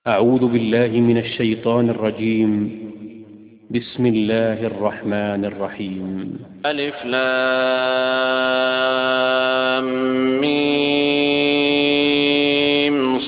أعوذ بالله من الشيطان الرجيم. بسم الله الرحمن الرحيم. ألف لام ميم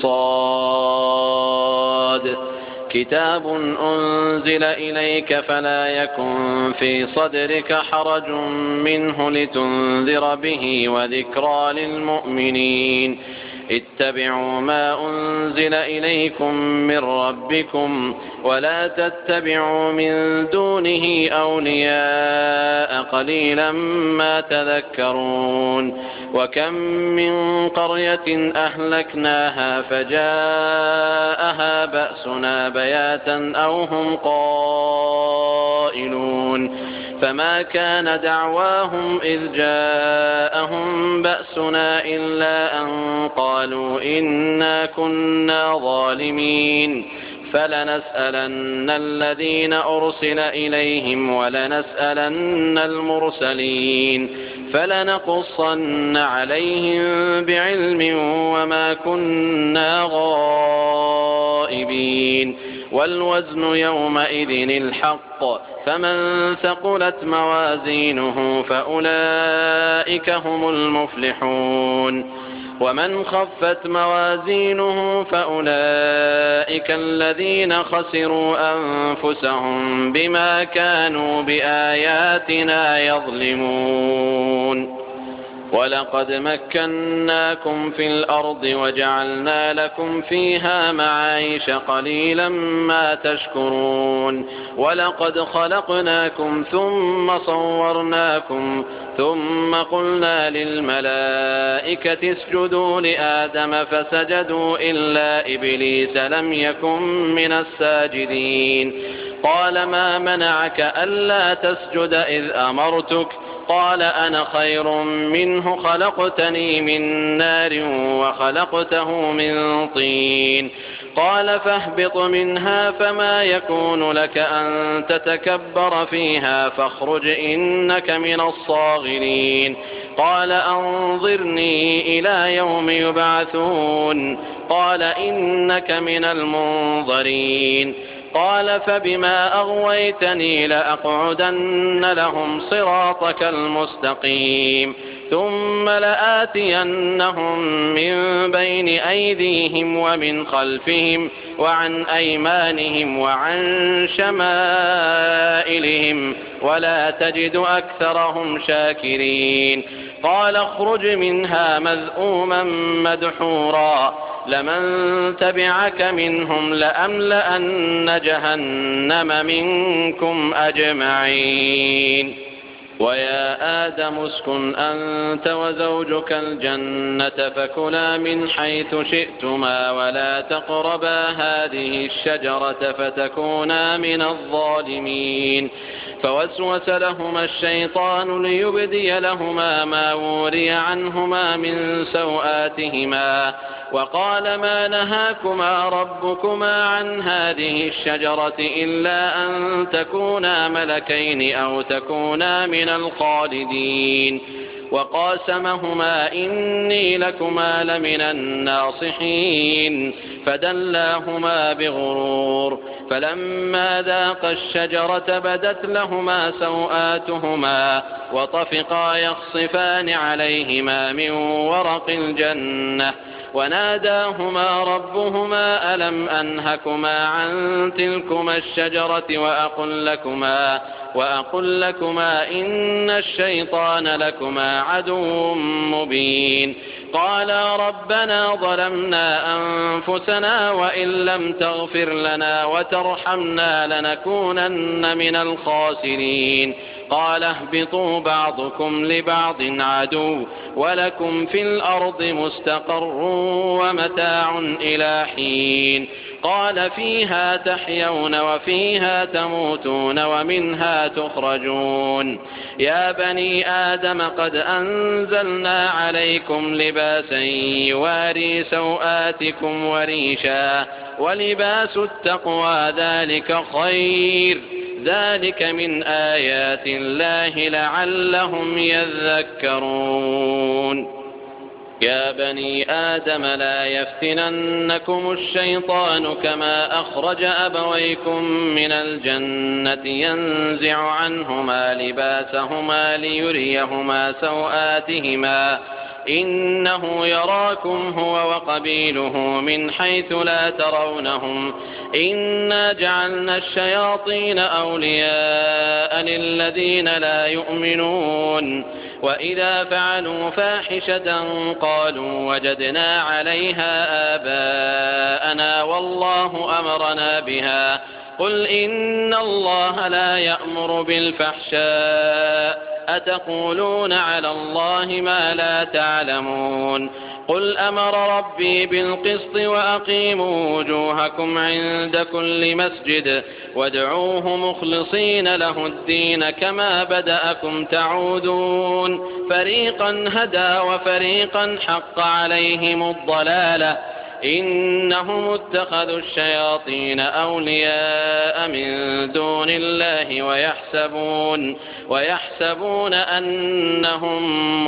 صاد كتاب أنزل إليك فلا يكن في صدرك حرج منه لتنذر به وذكرى للمؤمنين. اتبعوا ما أنزل إليكم من ربكم ولا تتبعوا من دونه أولياء قليلا ما تذكرون. وكم من قرية أهلكناها فجاءها بأسنا بياتا أو هم قائلون فما كان دعواهم إذ جاءهم بأسنا إلا أن قالوا إنا كنا ظالمين. فلنسألن الذين أرسل إليهم ولنسألن المرسلين فلنقصن عليهم بعلم وما كنا غائبين. والوزن يومئذ الحق فمن ثقلت موازينه فأولئك هم المفلحون. ومن خفت موازينه فأولئك الذين خسروا أنفسهم بما كانوا بآياتنا يظلمون. ولقد مكناكم في الأرض وجعلنا لكم فيها معايش قليلا ما تشكرون. ولقد خلقناكم ثم صورناكم ثم قلنا للملائكة اسجدوا لآدم فسجدوا إلا إبليس لم يكن من الساجدين. قال ما منعك ألا تسجد إذ أمرتك؟ قال أنا خير منه خلقتني من نار وخلقته من طين. قال فاهبط منها فما يكون لك أن تتكبر فيها فاخرج إنك من الصاغرين. قال أنظرني إلى يوم يبعثون. قال إنك من المنظرين. قال فبما أغويتني لأقعدن لهم صراطك المستقيم ثم لآتينهم من بين أيديهم ومن خلفهم وعن أيمانهم وعن شمائلهم ولا تجد أكثرهم شاكرين. قال اخرج منها مذءوما مدحورا لمن تبعك منهم لأملأن جهنم منكم أجمعين. ويا آدم اسكن أنت وزوجك الجنة فكلا من حيث شئتما ولا تقربا هذه الشجرة فتكونا من الظالمين. فوسوس لهما الشيطان ليبدي لهما ما وري عنهما من سوآتهما وقال ما نهاكما ربكما عن هذه الشجرة إلا أن تكونا ملكين أو تكونا من الخالدين. وقاسمهما إني لكما لمن الناصحين فدلاهما بغرور. فلما ذاقا الشجرة بدت لهما سوآتهما وطفقا يخصفان عليهما من ورق الجنة وناداهما ربهما ألم أنهكما عن تلكما الشجرة وأقل لكما إن الشيطان لكما عدو مبين. قالا ربنا ظلمنا أنفسنا وإن لم تغفر لنا وترحمنا لنكونن من الخاسرين. قال اهبطوا بعضكم لبعض عدو ولكم في الأرض مستقر ومتاع إلى حين. قال فيها تحيون وفيها تموتون ومنها تخرجون. يا بني آدم قد أنزلنا عليكم لباسا يواري سوآتكم وريشا ولباس التقوى ذلك خير ذلك من آيات الله لعلهم يذكرون. يا بني آدم لا يفتننكم الشيطان كما أخرج أبويكم من الجنة ينزع عنهما لباسهما ليريهما سوآتهما إنه يراكم هو وقبيله من حيث لا ترونهم إنا جعلنا الشياطين أولياء للذين لا يؤمنون وإذا فعلوا فاحشة قالوا وجدنا عليها آباءنا والله أمرنا بها قل إن الله لا يأمر بالفحشاء أتقولون على الله ما لا تعلمون قل أمر ربي بالقسط وأقيموا وجوهكم عند كل مسجد وادعوه مخلصين له الدين كما بدأكم تعودون فريقا هدى وفريقا حق عليهم الضلالة إنهم اتخذوا الشياطين أولياء من دون الله ويحسبون أنهم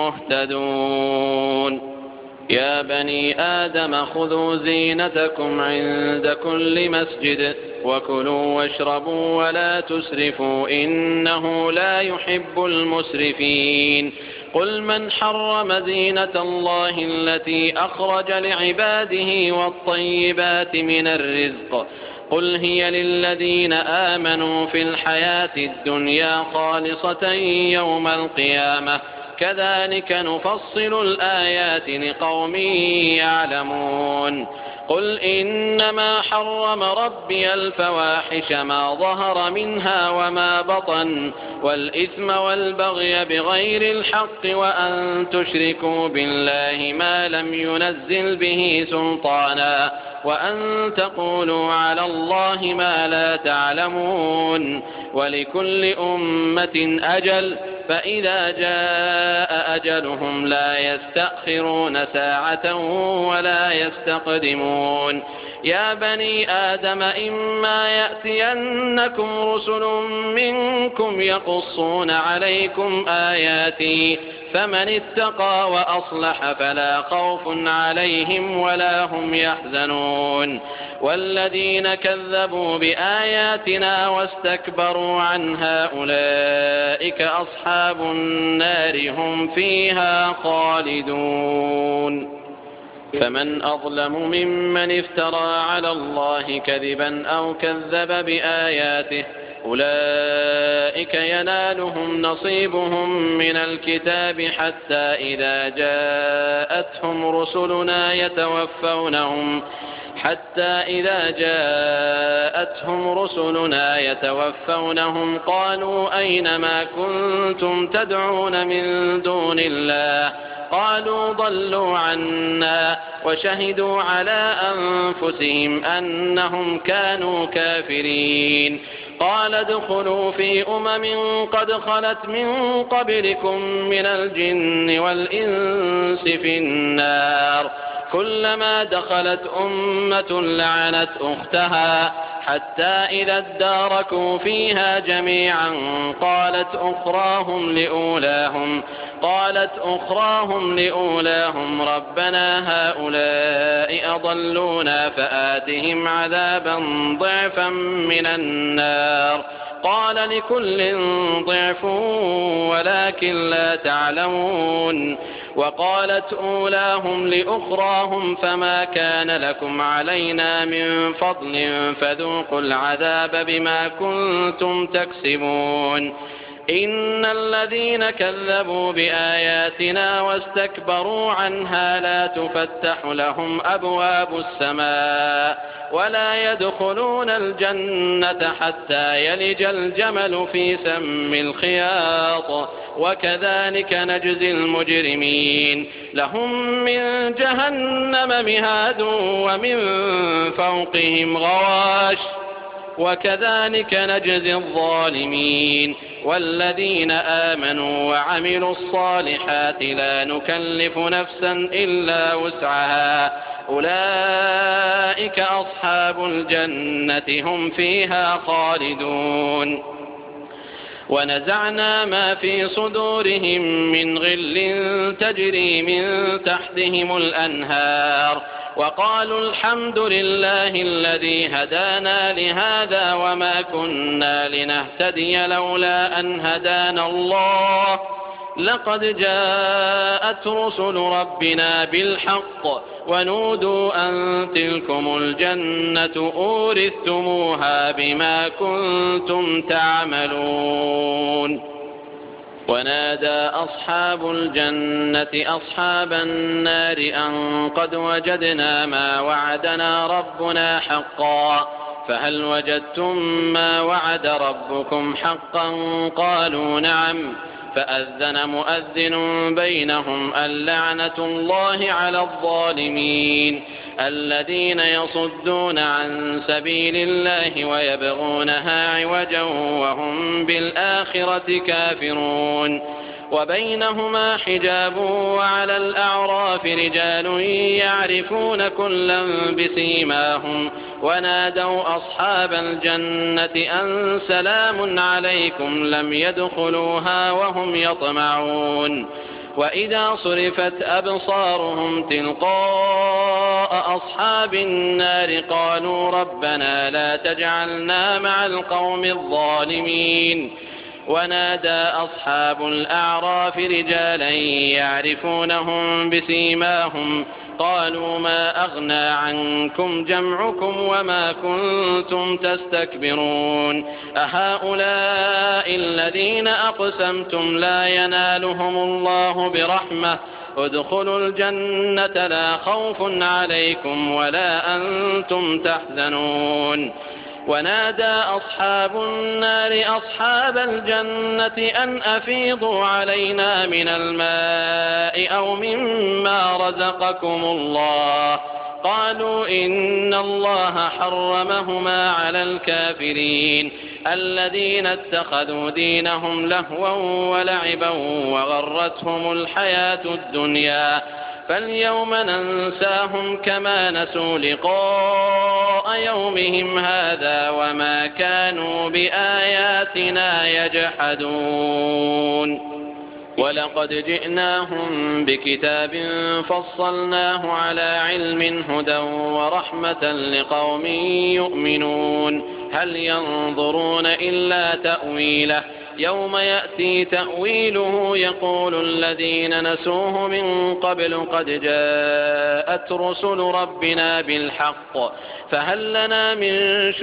مهتدون يا بني آدم خذوا زينتكم عند كل مسجد وكلوا واشربوا ولا تسرفوا إنه لا يحب المسرفين قل من حرم زينة الله التي أخرج لعباده والطيبات من الرزق قل هي للذين آمنوا في الحياة الدنيا خالصة يوم القيامة كذلك نفصل الآيات لقوم يعلمون قل إنما حرم ربي الفواحش ما ظهر منها وما بطن والإثم والبغي بغير الحق وأن تشركوا بالله ما لم ينزل به سلطانا وأن تقولوا على الله ما لا تعلمون ولكل أمة أجل فإذا جاء أجلهم لا يستأخرون ساعة ولا يستقدمون يا بني آدم إما يأتينكم رسل منكم يقصون عليكم آياتي فمن اتقى وأصلح فلا خوف عليهم ولا هم يحزنون والذين كذبوا بآياتنا واستكبروا عنها أولئك أصحاب النار هم فيها خالدون فمن أظلم ممن افترى على الله كذبا أو كذب بآياته أولئك ينالهم نصيبهم من الكتاب حتى إذا جاءتهم رسلنا يتوفونهم قالوا أين ما كنتم تدعون من دون الله قالوا ضلوا عنا وشهدوا على أنفسهم أنهم كانوا كافرين قال ادخلوا في قد خلت من قبلكم من الجن والإنس في النار كلما دخلت أمة لعنت أختها حتى إذا اداركوا فيها جميعا قالت أخراهم لأولاهم ربنا هؤلاء أضلونا فآتهم عذابا ضعفا من النار قال لكل ضعف ولكن لا تعلمون وقالت أولاهم لأخراهم فما كان لكم علينا من فضل فذوقوا العذاب بما كنتم تكسبون إن الذين كذبوا بآياتنا واستكبروا عنها لا تفتح لهم أبواب السماء ولا يدخلون الجنة حتى يلج الجمل في سم الخياط وكذلك نجزي المجرمين لهم من جهنم مهاد ومن فوقهم غواش وكذلك نجزي الظالمين والذين آمنوا وعملوا الصالحات لا نكلف نفسا إلا وسعها أولئك أصحاب الجنة هم فيها خالدون ونزعنا ما في صدورهم من غل تجري من تحتهم الأنهار وقالوا الحمد لله الذي هدانا لهذا وما كنا لنهتدي لولا أن هدانا الله لقد جاءت رسل ربنا بالحق ونودوا أن تلكم الجنة أورثتموها بما كنتم تعملون. ونادى أصحاب الجنة أصحاب النار أن قد وجدنا ما وعدنا ربنا حقا فهل وجدتم ما وعد ربكم حقا قالوا نعم فأذن مؤذن بينهم اللعنة الله على الظالمين الذين يصدون عن سبيل الله ويبغونها عوجا وهم بالآخرة كافرون. وبينهما حجاب وعلى الأعراف رجال يعرفون كلا بسيماهم ونادوا أصحاب الجنة أن سلام عليكم لم يدخلوها وهم يطمعون. وإذا صرفت أبصارهم تلقاء أصحاب النار قالوا ربنا لا تجعلنا مع القوم الظالمين. ونادى أصحاب الأعراف رجالا يعرفونهم بسيماهم قالوا ما أغنى عنكم جمعكم وما كنتم تستكبرون أهؤلاء الذين أقسمتم لا ينالهم الله برحمة ادخلوا الجنة لا خوف عليكم ولا أنتم تحزنون. ونادى أصحاب النار أصحاب الجنة أن أفيضوا علينا من الماء أو مما رزقكم الله قالوا إن الله حرمهما على الكافرين الذين اتخذوا دينهم لهوا ولعبا وغرتهم الحياة الدنيا فاليوم ننساهم كما نسوا لقاء يومهم هذا وما كانوا بآياتنا يجحدون. ولقد جئناهم بكتاب فصلناه على علم هدى ورحمة لقوم يؤمنون هل ينظرون إلا تأويله يوم يأتي تأويله يقول الذين نسوه من قبل قد جاءت رسل ربنا بالحق فهل لنا من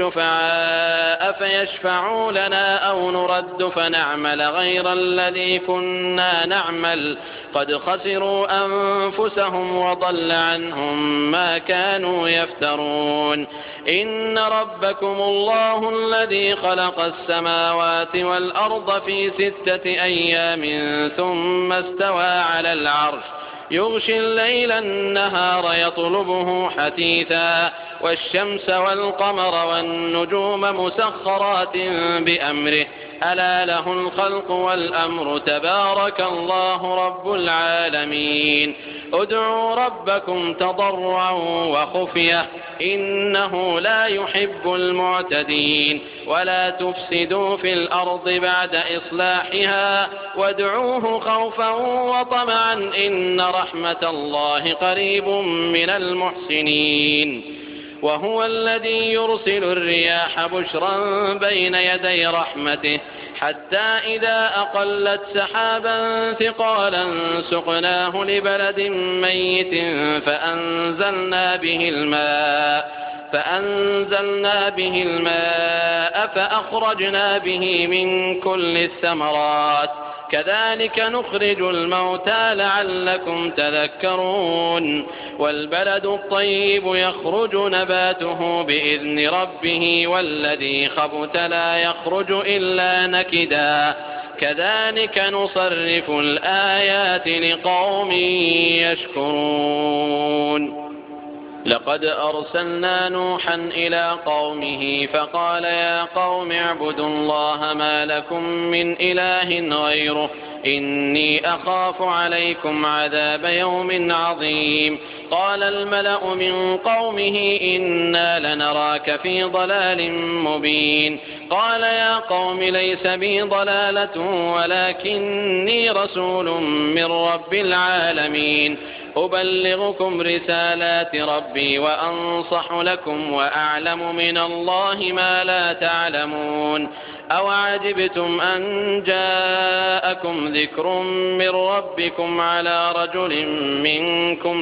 شفعاء فيشفعوا لنا أو نرد فنعمل غير الذي كنا نعمل قد خسروا أنفسهم وضل عنهم ما كانوا يفترون. إن ربكم الله الذي خلق السماوات والأرض في 6 أيام ثم استوى على العرش يغشي الليل النهار يطلبه حثيثا والشمس والقمر والنجوم مسخرات بأمره ألا له الخلق والأمر تبارك الله رب العالمين. ادعوا ربكم تضرعا وخفية إنه لا يحب المعتدين ولا تفسدوا في الأرض بعد إصلاحها وادعوه خوفا وطمعا إن رحمة الله قريب من المحسنين. وهو الذي يرسل الرياح بشرا بين يدي رحمته حتى إذا أقلت سحابا ثقالا سقناه لبلد ميت فأنزلنا به الماء فأخرجنا به من كل الثمرات كذلك نخرج الموتى لعلكم تذكرون. والبلد الطيب يخرج نباته بإذن ربه والذي خبث لا يخرج إلا نكدا كذلك نصرف الآيات لقوم يشكرون. لقد أرسلنا نوحا إلى قومه فقال يا قوم اعبدوا الله ما لكم من إله غيره إني أخاف عليكم عذاب يوم عظيم. قال الملأ من قومه إنا لنراك في ضلال مبين قال يا قوم ليس بي ضلالة ولكني رسول من رب العالمين أبلغكم رسالات ربي وأنصح لكم وأعلم من الله ما لا تعلمون أوعجبتم أن جاءكم ذكر من ربكم على رجل منكم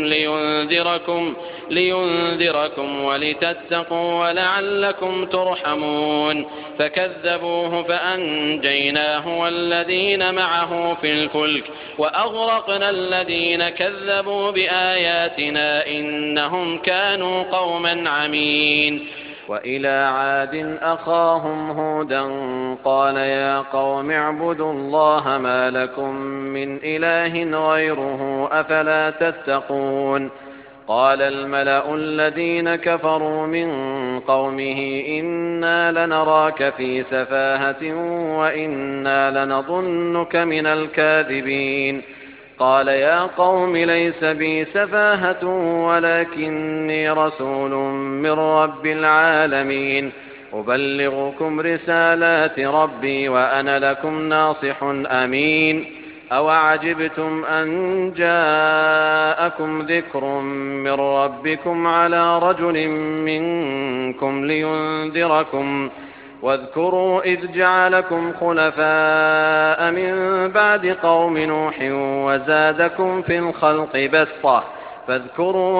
لينذركم ولتتقوا ولعلكم ترحمون فكذبوه فأنجيناه والذين معه في الفلك وأغرقنا الذين كذبوا بآياتنا إنهم كانوا قوما عمين وإلى عاد أخاهم هودا قال يا قوم اعبدوا الله ما لكم من إله غيره أفلا تتقون قال الملأ الذين كفروا من قومه إنا لنراك في سفاهة وإنا لنظنك من الكاذبين قال يا قوم ليس بي سفاهة ولكني رسول من رب العالمين أبلغكم رسالات ربي وأنا لكم ناصح أمين أوعجبتم أن جاءكم ذكر من ربكم على رجل منكم لينذركم واذكروا إذ جعلكم خلفاء من بعد قوم نوح وزادكم في الخلق بسطة فاذكروا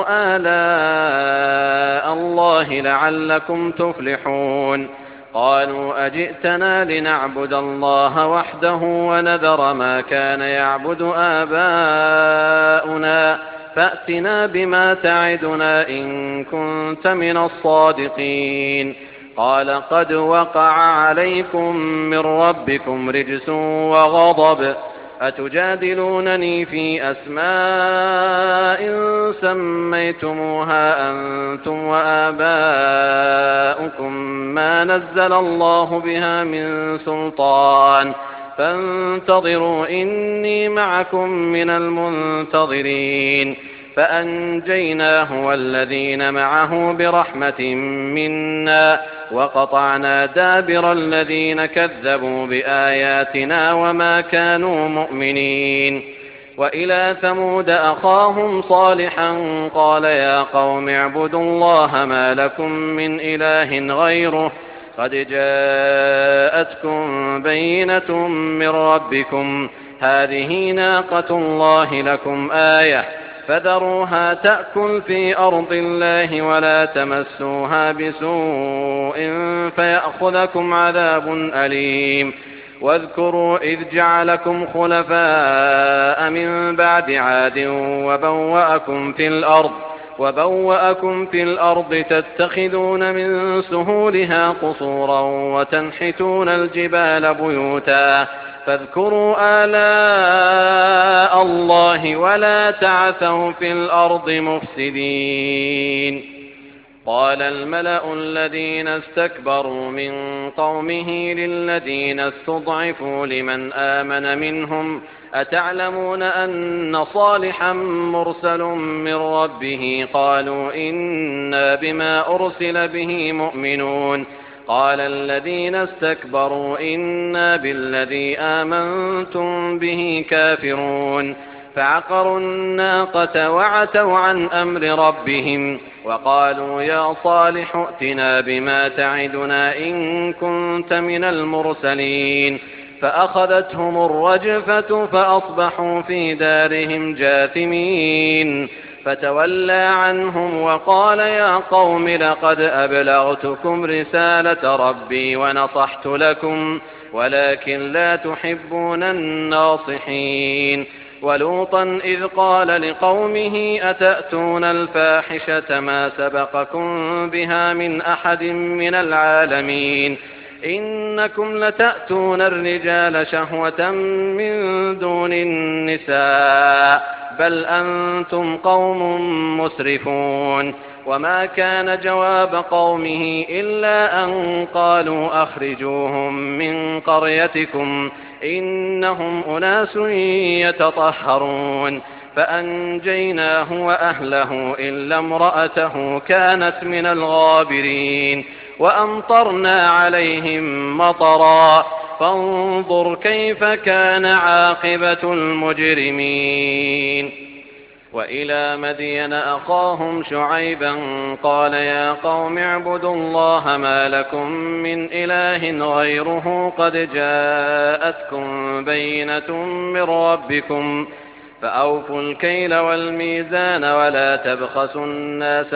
آلاء الله لعلكم تفلحون قالوا أجئتنا لنعبد الله وحده ونذر ما كان يعبد آباؤنا فأتنا بما تعدنا إن كنت من الصادقين قال قد وقع عليكم من ربكم رجس وغضب أتجادلونني في أسماء سميتموها أنتم وآباؤكم ما نزل الله بها من سلطان فانتظروا إني معكم من المنتظرين فأنجيناه والذين معه برحمة منا وقطعنا دابر الذين كذبوا بآياتنا وما كانوا مؤمنين وإلى ثمود أخاهم صالحا قال يا قوم اعبدوا الله ما لكم من إله غيره قد جاءتكم بينة من ربكم هذه ناقة الله لكم آية فذروها تأكل في أرض الله ولا تمسوها بسوء فيأخذكم عذاب أليم واذكروا إذ جعلكم خلفاء من بعد عاد وبوأكم في الأرض تتخذون من سهولها قصورا وتنحتون الجبال بيوتا فاذكروا آلاء الله ولا تعثوا في الأرض مفسدين قال الملأ الذين استكبروا من قومه للذين استضعفوا لمن آمن منهم أتعلمون أن صالحا مرسل من ربه قالوا إنا بما أرسل به مؤمنون قال الذين استكبروا إنا بالذي آمنتم به كافرون فعقروا الناقة وعتوا عن أمر ربهم وقالوا يا صالح ائتنا بما تعدنا إن كنت من المرسلين فأخذتهم الرجفة فأصبحوا في دارهم جاثمين فتولى عنهم وقال يا قوم لقد أبلغتكم رسالة ربي ونصحت لكم ولكن لا تحبون الناصحين ولوطا إذ قال لقومه أتأتون الفاحشة ما سبقكم بها من أحد من العالمين إنكم لتأتون الرجال شهوة من دون النساء بل أنتم قوم مسرفون وما كان جواب قومه إلا أن قالوا أخرجوهم من قريتكم إنهم أناس يتطهرون فأنجيناه وأهله إلا امرأته كانت من الغابرين وأمطرنا عليهم مطرا فانظر كيف كان عاقبة المجرمين. وإلى مدين أخاهم شعيبا قال يا قوم اعبدوا الله ما لكم من إله غيره قد جاءتكم بينة من ربكم فأوفوا الكيل والميزان ولا تبخسوا الناس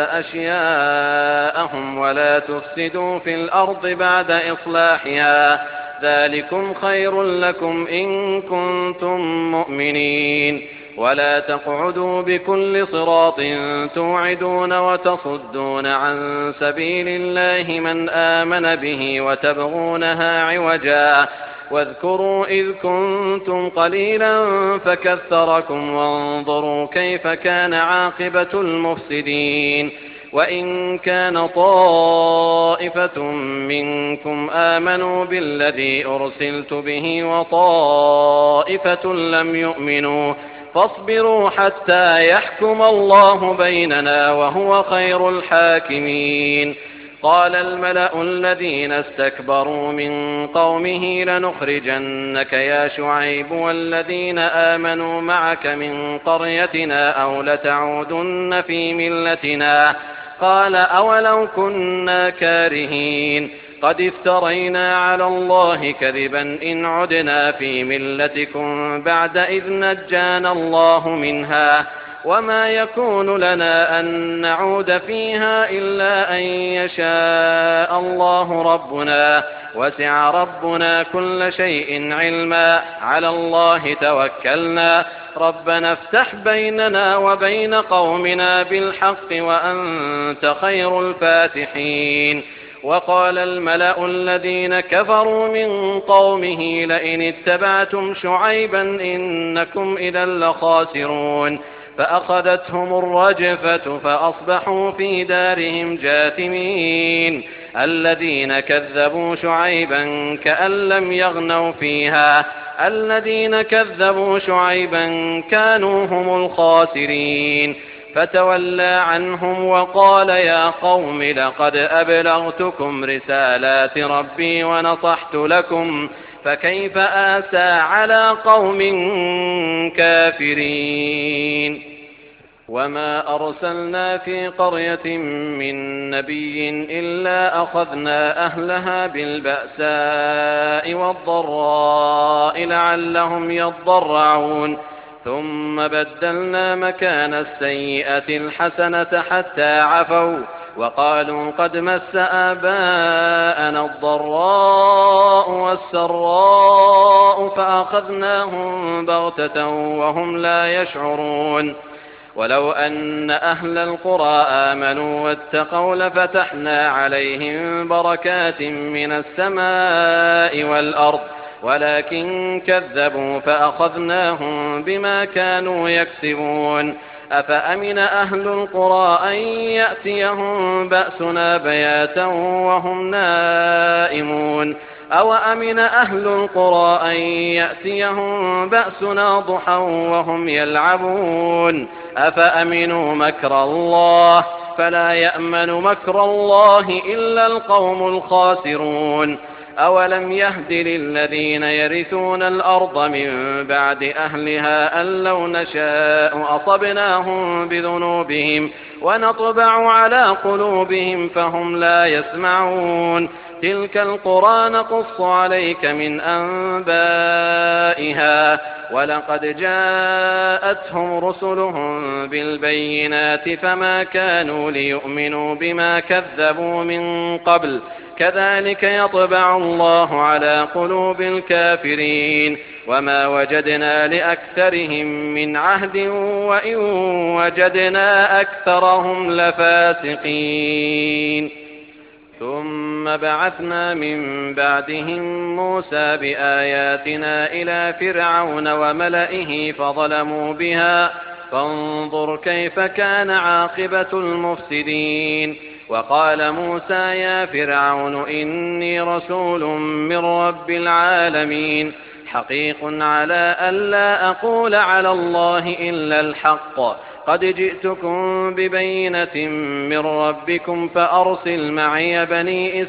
أشياءهم ولا تفسدوا في الأرض بعد إصلاحها ذلكم خير لكم إن كنتم مؤمنين. ولا تقعدوا بكل صراط توعدون وتصدون عن سبيل الله من آمن به وتبغونها عوجا واذكروا إذ كنتم قليلا فكثركم وانظروا كيف كان عاقبة المفسدين. وإن كان طائفة منكم آمنوا بالذي أرسلت به وطائفة لم يؤمنوا فاصبروا حتى يحكم الله بيننا وهو خير الحاكمين. قال الملأ الذين استكبروا من قومه لنخرجنك يا شعيب والذين آمنوا معك من قريتنا أو لتعودن في ملتنا قال أولو كنا كارهين قد افترينا على الله كذبا إن عدنا في ملتكم بعد إذ نجانا الله منها وما يكون لنا أن نعود فيها إلا أن يشاء الله ربنا وسع ربنا كل شيء علما على الله توكلنا ربنا افتح بيننا وبين قومنا بالحق وأنت خير الفاتحين. وقال الملأ الذين كفروا من قومه لئن اتبعتم شعيبا إنكم إذا لخاسرون فأخذتهم الرجفة فأصبحوا في دارهم جاثمين. الذين كذبوا شعيبا كأن لم يغنوا فيها الذين كذبوا شعيبا كانوا هم الخاسرين. فتولى عنهم وقال يا قوم لقد أبلغتكم رسالات ربي ونصحت لكم فكيف آسى على قوم كافرين. وما أرسلنا في قرية من نبي إلا أخذنا أهلها بالبأساء والضراء لعلهم يضرعون ثم بدلنا مكان السيئة الحسنة حتى عفوا وقالوا قد مس آباءنا الضراء والسراء فأخذناهم بغتة وهم لا يشعرون. ولو أن أهل القرى آمنوا واتقوا لفتحنا عليهم بركات من السماء والأرض ولكن كذبوا فأخذناهم بما كانوا يكسبون. أفأمن أهل القرى أن يأتيهم بأسنا بياتا وهم نائمون أو أمن أهل القرى أن يأتيهم بأسنا ضحى وهم يلعبون أفأمنوا مكر الله فلا يأمن مكر الله إلا القوم الخاسرون. أولم يهد للذين يرثون الأرض من بعد أهلها أن لو نشاء أصبناهم بذنوبهم ونطبع على قلوبهم فهم لا يسمعون. تلك القرى نقص عليك من أنبائها ولقد جاءتهم رسلهم بالبينات فما كانوا ليؤمنوا بما كذبوا من قبل كذلك يطبع الله على قلوب الكافرين. وما وجدنا لأكثرهم من عهد وإن وجدنا أكثرهم لفاسقين. ثم بعثنا من بعدهم موسى بآياتنا إلى فرعون وملئه فظلموا بها فانظر كيف كان عاقبة المفسدين. وقال موسى يا فرعون إني رسول من رب العالمين حقيق على ألا أقول على الله إلا الحق قد جئتكم ببينة من ربكم فأرسل معي بني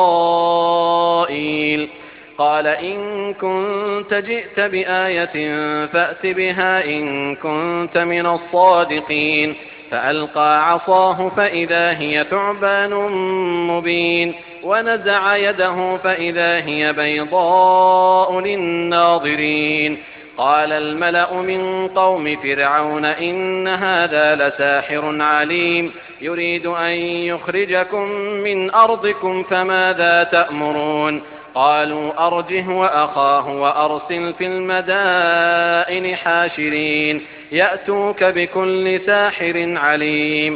إسرائيل. قال إن كنت جئت بآية فأت بها إن كنت من الصادقين. فألقى عصاه فإذا هي ثعبان مبين ونزع يده فإذا هي بيضاء للناظرين. قال الملأ من قوم فرعون إن هذا لساحر عليم يريد أن يخرجكم من أرضكم فماذا تأمرون؟ قالوا أرجه وأخاه وأرسل في المدائن حاشرين يأتوك بكل ساحر عليم.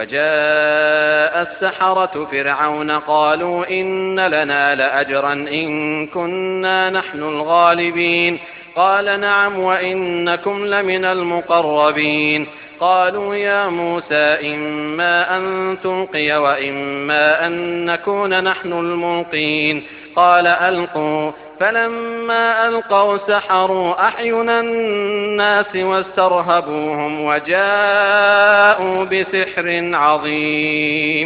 وجاء السحرة فرعون قالوا إن لنا لأجرا إن كنا نحن الغالبين. قال نعم وإنكم لمن المقربين. قالوا يا موسى إما أن تلقي وإما أن نكون نحن الملقين. قال ألقوا. فلما ألقوا سحروا أعين الناس واسترهبوهم وجاءوا بسحر عظيم.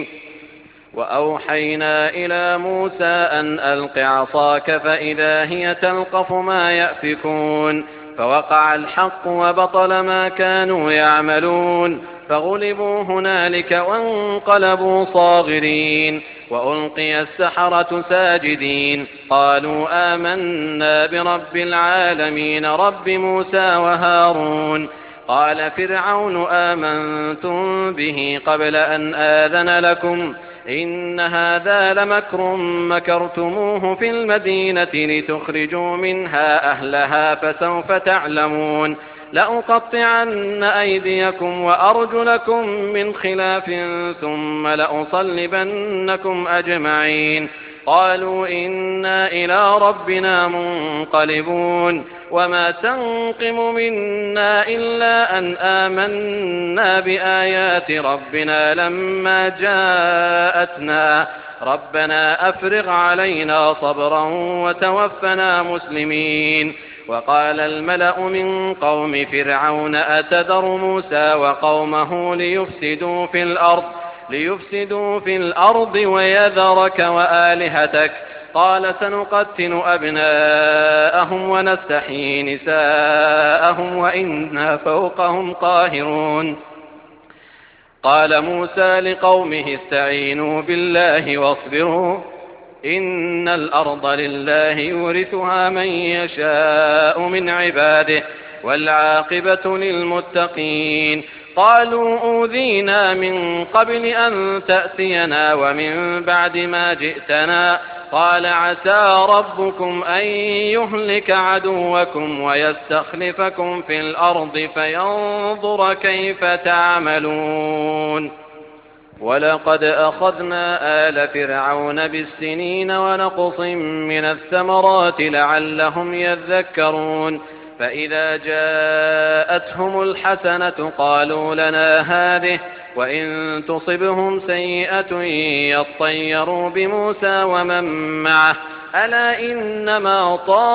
وأوحينا إلى موسى أن ألق عصاك فإذا هي تلقف ما يأفكون. فوقع الحق وبطل ما كانوا يعملون فغلبوا هنالك وانقلبوا صاغرين. وألقي السحرة ساجدين قالوا آمنا برب العالمين رب موسى وهارون. قال فرعون آمنتم به قبل أن آذن لكم إن هذا لمكر مكرتموه في المدينة لتخرجوا منها أهلها فسوف تعلمون. لأقطعن أيديكم وأرجلكم من خلاف ثم لأصلبنكم أجمعين. قالوا إنا إلى ربنا منقلبون. وما تنقم منا إلا أن آمنا بآيات ربنا لما جاءتنا ربنا أفرغ علينا صبرا وتوفنا مسلمين. وقال الملأ من قوم فرعون أتذر موسى وقومه ليفسدوا في الأرض ويذرك وآلهتك. قال سنقتل أبناءهم ونستحيي نساءهم وإنا فوقهم قاهرون. قال موسى لقومه استعينوا بالله واصبروا إن الأرض لله يورثها من يشاء من عباده والعاقبة للمتقين. قالوا أوذينا من قبل أن تأتينا ومن بعد ما جئتنا. قال عسى ربكم أن يهلك عدوكم ويستخلفكم في الأرض فينظر كيف تعملون. ولقد أخذنا آل فرعون بالسنين ونقص من الثمرات لعلهم يذكرون. فإذا جاءتهم الحسنة قالوا لنا هذه وإن تصبهم سيئة يطيروا بموسى ومن معه ألا إنما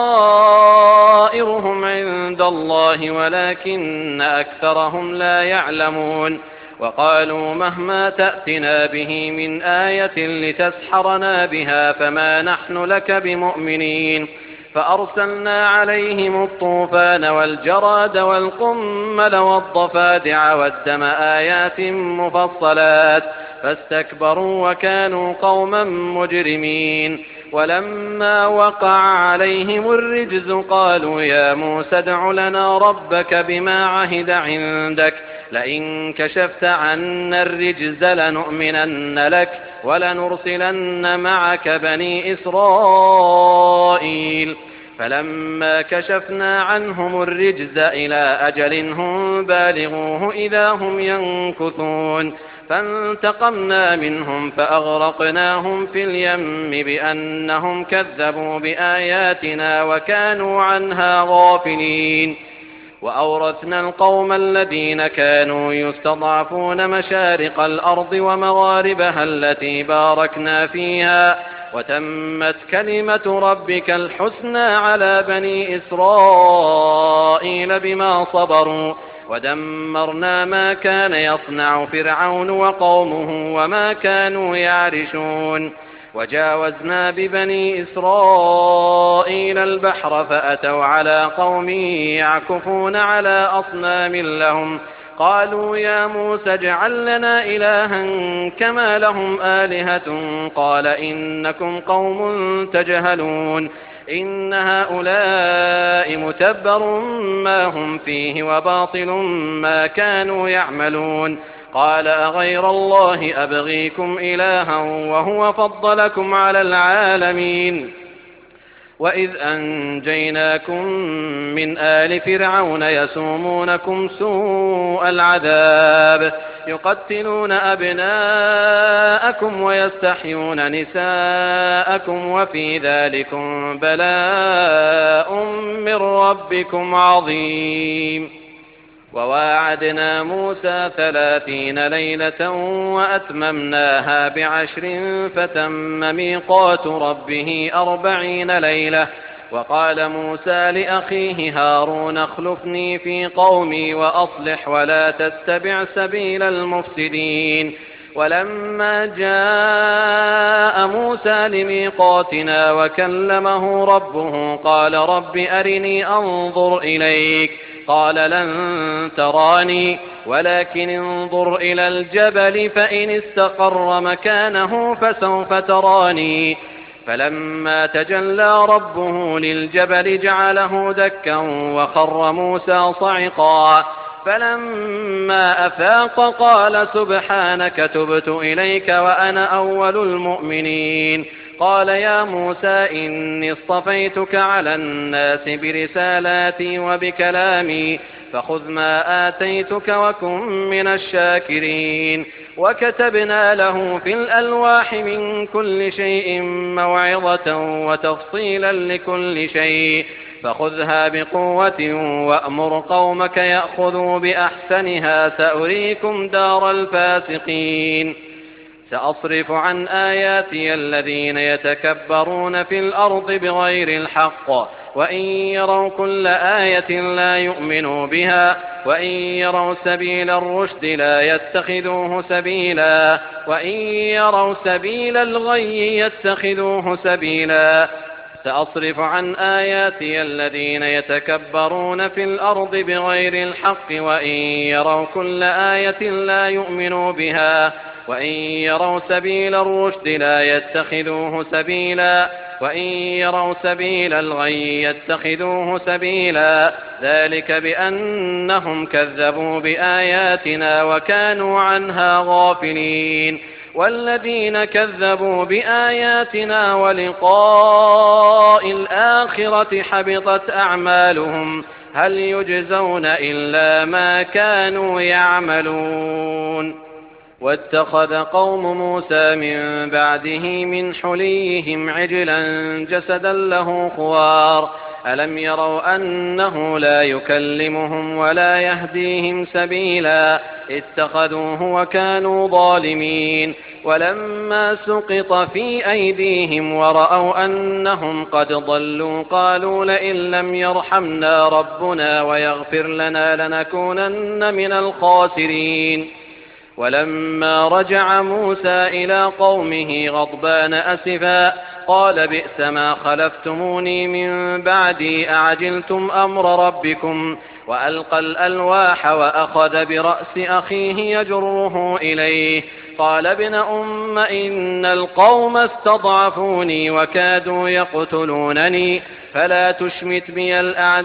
طائرهم عند الله ولكن أكثرهم لا يعلمون. وقالوا مهما تأتنا به من آية لتسحرنا بها فما نحن لك بمؤمنين. فأرسلنا عليهم الطوفان والجراد والقمل والضفادع والدم آيات مفصلات فاستكبروا وكانوا قوما مجرمين. ولما وقع عليهم الرجز قالوا يا موسى ادع لنا ربك بما عهد عندك لئن كشفت عنا الرجز لنؤمنن لك ولنرسلن معك بني إسرائيل. فلما كشفنا عنهم الرجز إلى أجل هم بالغوه إذا هم ينكثون. فانتقمنا منهم فأغرقناهم في اليم بأنهم كذبوا بآياتنا وكانوا عنها غافلين. وأورثنا القوم الذين كانوا يستضعفون مشارق الأرض ومغاربها التي باركنا فيها وتمت كلمة ربك الحسنى على بني إسرائيل بما صبروا ودمرنا ما كان يصنع فرعون وقومه وما كانوا يعرشون. وجاوزنا ببني إسرائيل البحر فأتوا على قوم يعكفون على أصنام لهم قالوا يا موسى اجعل لنا إلها كما لهم آلهة قال إنكم قوم تجهلون إن هؤلاء متبر ما هم فيه وباطل ما كانوا يعملون قال أغير الله أبغيكم إلها وهو فضلكم على العالمين وإذ أنجيناكم من آل فرعون يسومونكم سوء العذاب يقتلون أبناءكم ويستحيون نساءكم وفي ذلكم بلاء من ربكم عظيم. وواعدنا موسى 30 ليلة وأتممناها ب10 فتم ميقات ربه 40 ليلة. وقال موسى لأخيه هارون اخلفني في قومي وأصلح ولا تتبع سبيل المفسدين. ولما جاء موسى لميقاتنا وكلمه ربه قال رب أرني أنظر إليك قال لن تراني ولكن انظر إلى الجبل فإن استقر مكانه فسوف تراني. فلما تجلى ربه للجبل جعله دكا وخر موسى صعقا فلما أفاق قال سبحانك تبت إليك وأنا أول المؤمنين. قال يا موسى إني اصطفيتك على الناس برسالاتي وبكلامي فخذ ما آتيتك وكن من الشاكرين. وكتبنا له في الألواح من كل شيء موعظة وتفصيلا لكل شيء فخذها بقوة وأمر قومك يأخذوا بأحسنها سأريكم دار الفاسقين. سأصرف عن آياتي الذين يتكبرون في الأرض بغير الحق وإن يروا كل آية لا يؤمنوا بها وإن يروا سبيل الرشد لا يتخذوه سبيلا وإن يروا سبيل الغي يتخذوه سبيلا. سأصرف عن آياتي الذين يتكبرون في الأرض بغير الحق وإن يروا كل آية لا يؤمنوا بها وإن يروا سبيل الرشد لا يتخذوه سبيلا وإن يروا سبيل الغي يتخذوه سبيلا. ذلك بأنهم كذبوا بآياتنا وكانوا عنها غافلين. والذين كذبوا بآياتنا ولقاء الآخرة حبطت أعمالهم هل يجزون إلا ما كانوا يعملون. واتخذ قوم موسى من بعده من حليهم عجلا جسدا له خوار ألم يروا أنه لا يكلمهم ولا يهديهم سبيلا اتخذوه وكانوا ظالمين. ولما سقط في أيديهم ورأوا أنهم قد ضلوا قالوا لئن لم يرحمنا ربنا ويغفر لنا لنكونن من الخاسرين. ولما رجع موسى إلى قومه غضبان أسفا قال بئس ما خلفتموني من بعدي أعجلتم أمر ربكم وألقى الألواح وأخذ برأس أخيه يجره إليه قال ابن أم إن القوم استضعفوني وكادوا يقتلونني فلا تشمت بي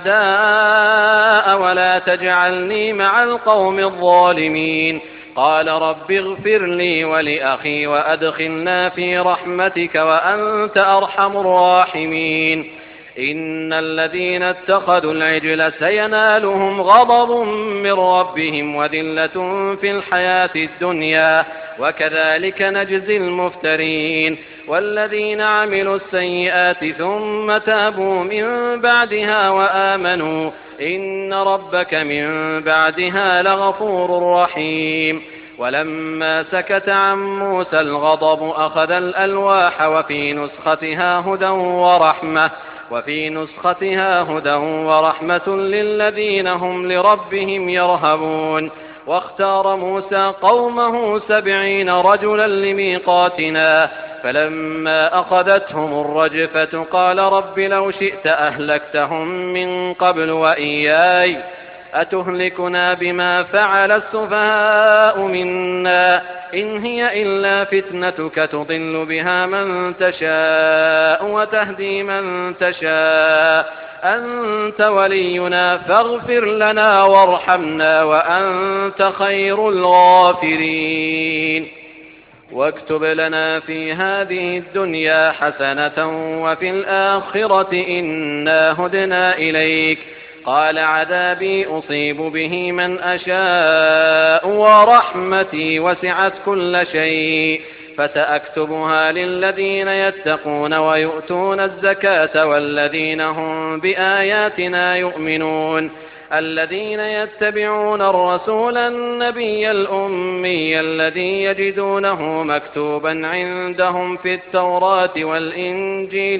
الأعداء ولا تجعلني مع القوم الظالمين. قال رب اغفر لي ولأخي وأدخلنا في رحمتك وأنت أرحم الراحمين. إن الذين اتخذوا العجل سينالهم غضب من ربهم وذلة في الحياة الدنيا وكذلك نجزي المفترين. والذين عملوا السيئات ثم تابوا من بعدها وآمنوا إن ربك من بعدها لغفور رحيم. ولما سكت عن موسى الغضب أخذ الألواح وفي نسختها هدى ورحمة وفي نسختها هدى ورحمة للذين هم لربهم يرهبون. واختار موسى قومه 70 رجلا لميقاتنا فلما أخذتهم الرجفة قال رب لو شئت أهلكتهم من قبل وإياي أتهلكنا بما فعل السفهاء منا إن هي إلا فتنتك تضل بها من تشاء وتهدي من تشاء أنت ولينا فاغفر لنا وارحمنا وأنت خير الغافرين. واكتب لنا في هذه الدنيا حسنة وفي الآخرة إنا هدنا إليك قال عذابي أصيب به من أشاء ورحمتي وسعت كل شيء فسأكتبها للذين يتقون ويؤتون الزكاة والذين هم بآياتنا يؤمنون الذين يتبعون الرسول النبي الأمي الذي يجدونه مكتوبا عندهم في التوراة والإنجيل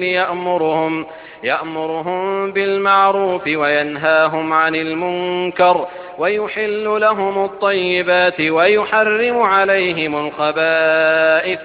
يأمرهم بالمعروف وينهاهم عن المنكر ويحل لهم الطيبات ويحرم عليهم الخبائث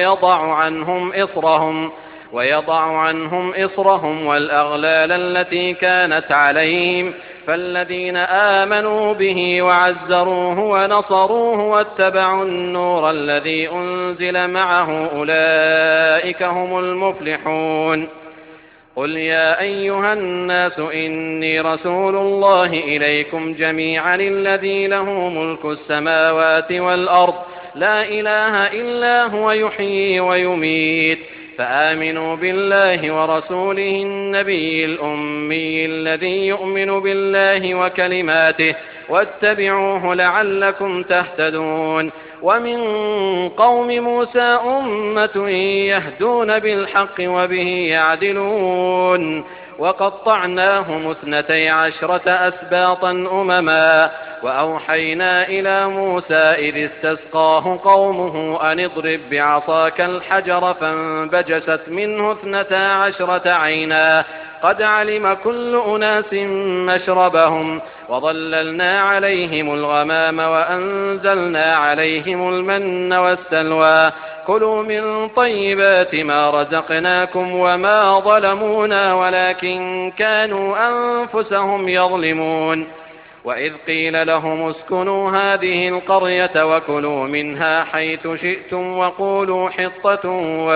ويضع عنهم إصرهم والأغلال التي كانت عليهم فالذين آمنوا به وعزروه ونصروه واتبعوا النور الذي أنزل معه أولئك هم المفلحون. قل يا أيها الناس إني رسول الله إليكم جميعا الذي له ملك السماوات والأرض لا إله إلا هو يحيي ويميت فآمنوا بالله ورسوله النبي الأمي الذي يؤمن بالله وكلماته واتبعوه لعلكم تهتدون. ومن قوم موسى أمة يهدون بالحق وبه يعدلون وقطعناهم 12 أسباطا أمما وأوحينا إلى موسى إذ استسقاه قومه أن اضرب بعصاك الحجر فانبجست منه 12 عينا قد علم كل أناس مشربهم وظللنا عليهم الغمام وأنزلنا عليهم المن والسلوى كلوا من طيبات ما رزقناكم وما ظلمونا ولكن كانوا أنفسهم يظلمون. وإذ قيل لهم اسكنوا هذه القرية وكلوا منها حيث شئتم وقولوا حطة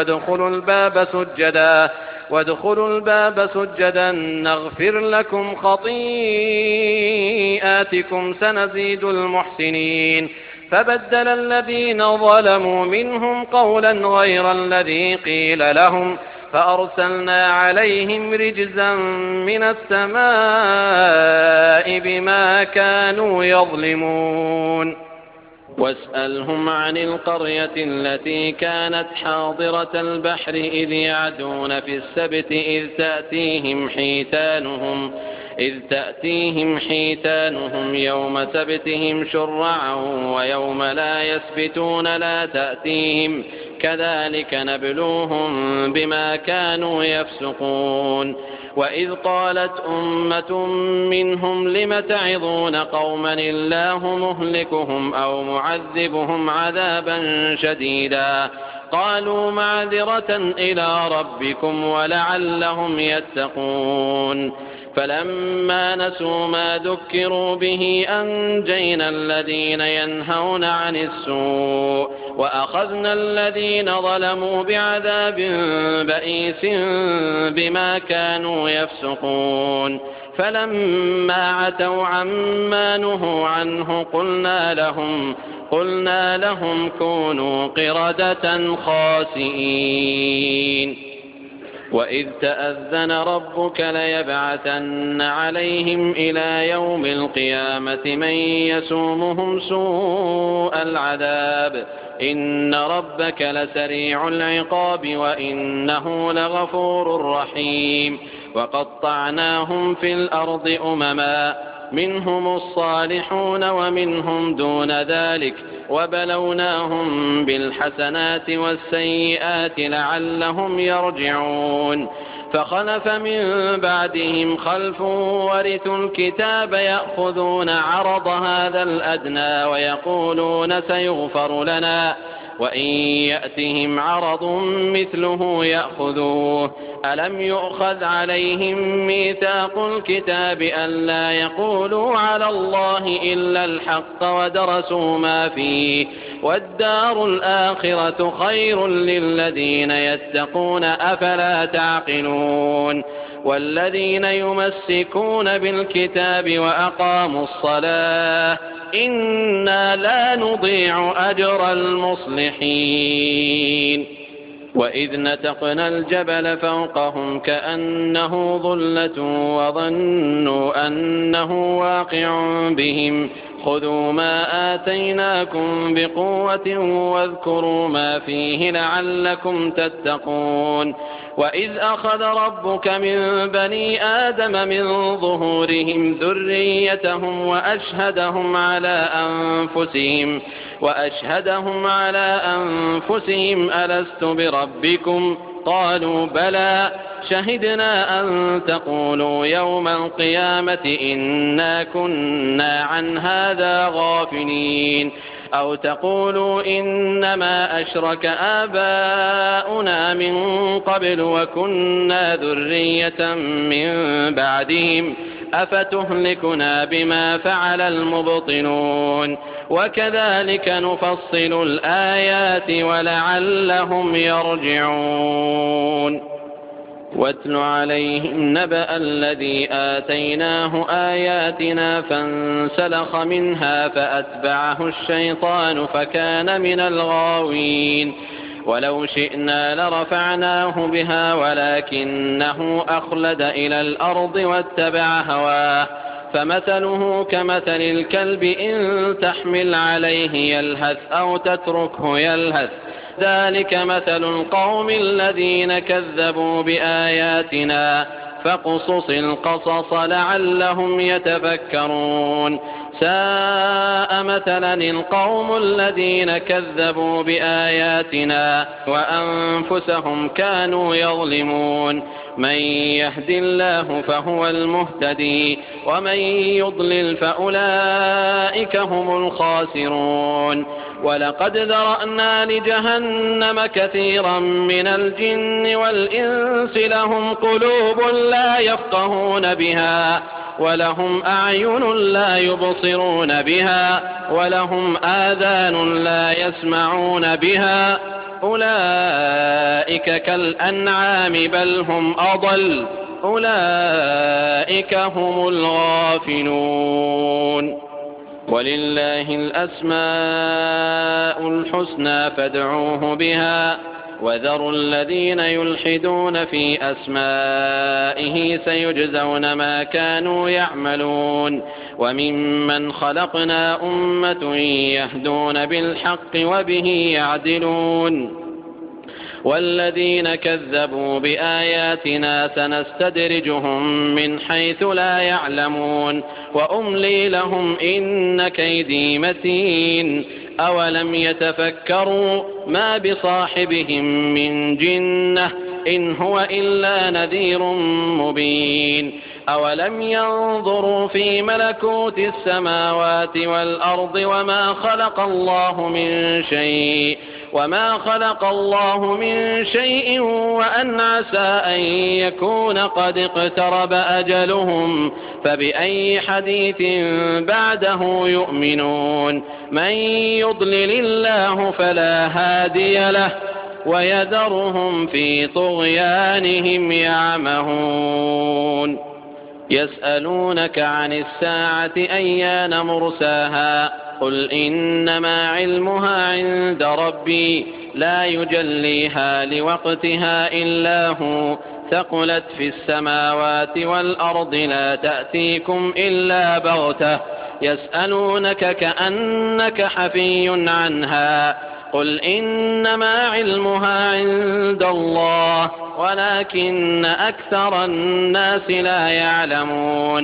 وادخلوا الباب سجدا نغفر لكم خطيئاتكم سنزيد المحسنين. فبدل الذين ظلموا منهم قولا غير الذي قيل لهم فأرسلنا عليهم رجزا من السماء بما كانوا يظلمون. واسألهم عن القرية التي كانت حاضرة البحر إذ يعدون في السبت إذ تأتيهم حيتانهم يوم سبتهم شرعا ويوم لا يسبتون لا تأتيهم كذلك نبلوهم بما كانوا يفسقون. وإذ قالت أمة منهم لم تعظون قوما الله مهلكهم أو معذبهم عذابا شديدا قالوا معذرة إلى ربكم ولعلهم يتقون. فلما نسوا ما ذكروا به أنجينا الذين ينهون عن السوء وأخذنا الذين ظلموا بعذاب بئيس بما كانوا يفسقون. فلما عتوا عما نهوا عنه قلنا لهم كونوا قردة خاسئين. وإذ تأذن ربك ليبعثن عليهم إلى يوم القيامة من يسومهم سوء العذاب إن ربك لسريع العقاب وإنه لغفور رحيم. وقطعناهم في الأرض أمما منهم الصالحون ومنهم دون ذلك وبلوناهم بالحسنات والسيئات لعلهم يرجعون فخلف من بعدهم خلف ورثوا الكتاب يأخذون عرض هذا الأدنى ويقولون سيغفر لنا وإن يأتهم عرض مثله يأخذوه ألم يؤخذ عليهم ميثاق الكتاب ألا يقولوا على الله إلا الحق ودرسوا ما فيه والدار الآخرة خير للذين يتقون أفلا تعقلون والذين يمسكون بالكتاب وأقاموا الصلاة إنا لا نضيع أجر المصلحين وإذ نتقنا الجبل فوقهم كأنه ظلة وظنوا أنه واقع بهم خذوا ما آتيناكم بقوة واذكروا ما فيه لعلكم تتقون وإذ أخذ ربك من بني آدم من ظهورهم ذريتهم وأشهدهم على أنفسهم ألست بربكم قالوا بلى شهدنا أن تقولوا يوم القيامة إنا كنا عن هذا غافلين أو تقولوا إنما أشرك آباؤنا من قبل وكنا ذرية من بعدهم أفتهلكنا بما فعل المبطلون وكذلك نفصل الآيات ولعلهم يرجعون واتل عليهم نبأ الذي آتيناه آياتنا فانسلخ منها فأتبعه الشيطان فكان من الغاوين ولو شئنا لرفعناه بها ولكنه أخلد إلى الأرض واتبع هواه فمثله كمثل الكلب إن تحمل عليه يلهث أو تتركه يلهث ذلك مثل القوم الذين كذبوا بآياتنا فاقصص القصص لعلهم يتفكرون ساء مثلا القوم الذين كذبوا بآياتنا وأنفسهم كانوا يظلمون من يهد الله فهو المهتدي ومن يضلل فأولئك هم الخاسرون ولقد ذرأنا لجهنم كثيرا من الجن والإنس لهم قلوب لا يفقهون بها ولهم أعين لا يبصرون بها ولهم آذان لا يسمعون بها أولئك كالأنعام بل هم أضل أولئك هم الغافلون ولله الأسماء الحسنى فادعوه بها وذروا الذين يلحدون في أسمائه سيجزون ما كانوا يعملون وممن خلقنا أمة يهدون بالحق وبه يعدلون والذين كذبوا بآياتنا سنستدرجهم من حيث لا يعلمون وأملي لهم إن كيدي متين أولم يتفكروا ما بصاحبهم من جنة إن هو إلا نذير مبين أولم ينظروا في ملكوت السماوات والأرض وما خلق الله من شيء وأن عسى أن يكون قد اقترب أجلهم فبأي حديث بعده يؤمنون من يضلل الله فلا هادي له ويذرهم في طغيانهم يعمهون يسألونك عن الساعة أيان مرساها قل إنما علمها عند ربي لا يجليها لوقتها إلا هو ثقلت في السماوات والأرض لا تأتيكم إلا بغتة يسألونك كأنك حفي عنها قل إنما علمها عند الله ولكن أكثر الناس لا يعلمون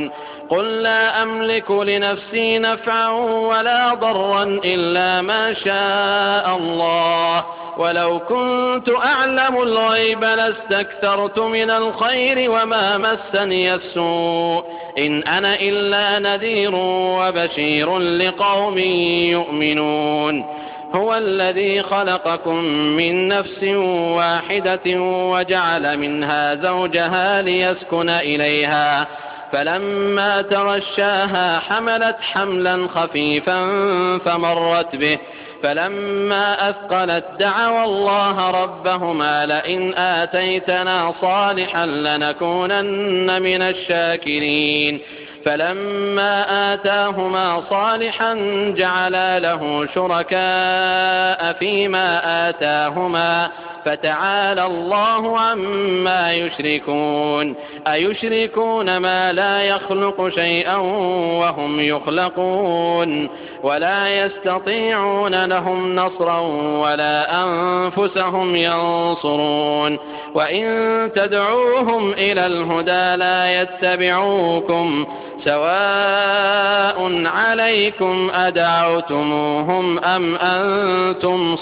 قل لا أملك لنفسي نفعا ولا ضرا إلا ما شاء الله ولو كنت أعلم الغيب لاستكثرت من الخير وما مسني السوء إن أنا إلا نذير وبشير لقوم يؤمنون هو الذي خلقكم من نفس واحدة وجعل منها زوجها ليسكن إليها فلما تغشاها حملت حملا خفيفا فمرت به فلما أثقلت دعوا الله ربهما لئن آتيتنا صالحا لنكونن من الشاكرين فلما آتاهما صالحا جعلا له شركاء فيما آتاهما فتعالى الله عما يشركون أيشركون ما لا يخلق شيئا وهم يخلقون ولا يستطيعون لهم نصرا ولا أنفسهم ينصرون وإن تدعوهم إلى الهدى لا يتبعوكم سواء عليكم أدعوتموهم أم أنتم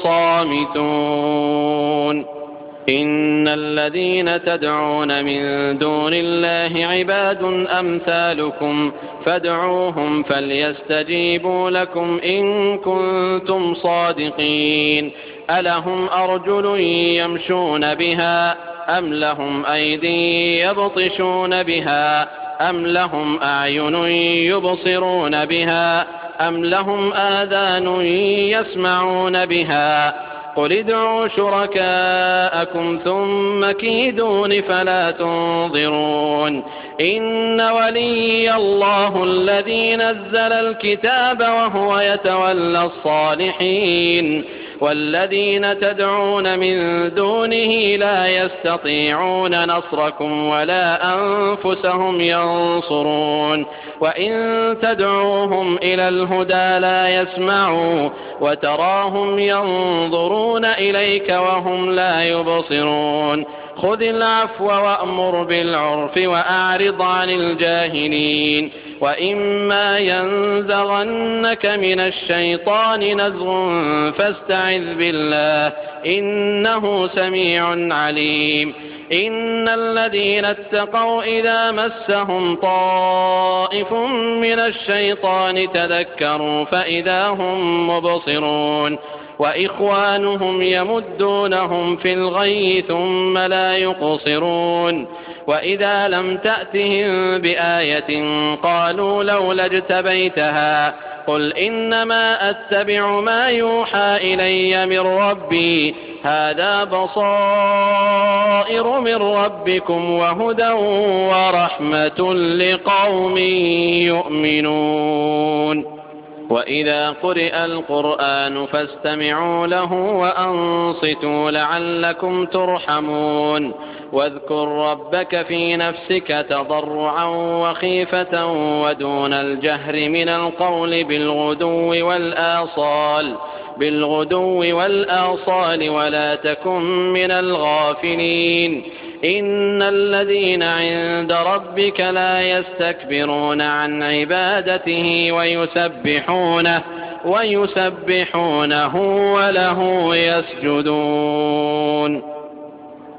صامتون إن الذين تدعون من دون الله عباد أمثالكم فادعوهم فليستجيبوا لكم إن كنتم صادقين ألهم أرجل يمشون بها أم لهم أيدي يبطشون بها أم لهم أعين يبصرون بها أم لهم آذان يسمعون بها قل ادعوا شركاءكم ثم كيدون فلا تنظرون إن ولي الله الذي نزل الكتاب وهو يتولى الصالحين والذين تدعون من دونه لا يستطيعون نصركم ولا أنفسهم ينصرون وإن تدعوهم إلى الهدى لا يسمعوا وتراهم ينظرون إليك وهم لا يبصرون خذ العفو وأمر بالعرف وأعرض عن الجاهلين وإما ينزغنك من الشيطان نزغ فاستعذ بالله إنه سميع عليم إن الذين اتقوا إذا مسهم طائف من الشيطان تذكروا فإذا هم مبصرون وإخوانهم يمدونهم في الغي ثم لا يقصرون وإذا لم تأتهم بآية قالوا لولا اجتبيتها قل إنما أتبع ما يوحى إلي من ربي هذا بصائر من ربكم وهدى ورحمة لقوم يؤمنون وإذا قرئ القرآن فاستمعوا له وأنصتوا لعلكم ترحمون واذكر ربك في نفسك تضرعا وخيفة ودون الجهر من القول بالغدو والآصال ولا تكن من الغافلين إن الذين عند ربك لا يستكبرون عن عبادته ويسبحونه وله يسجدون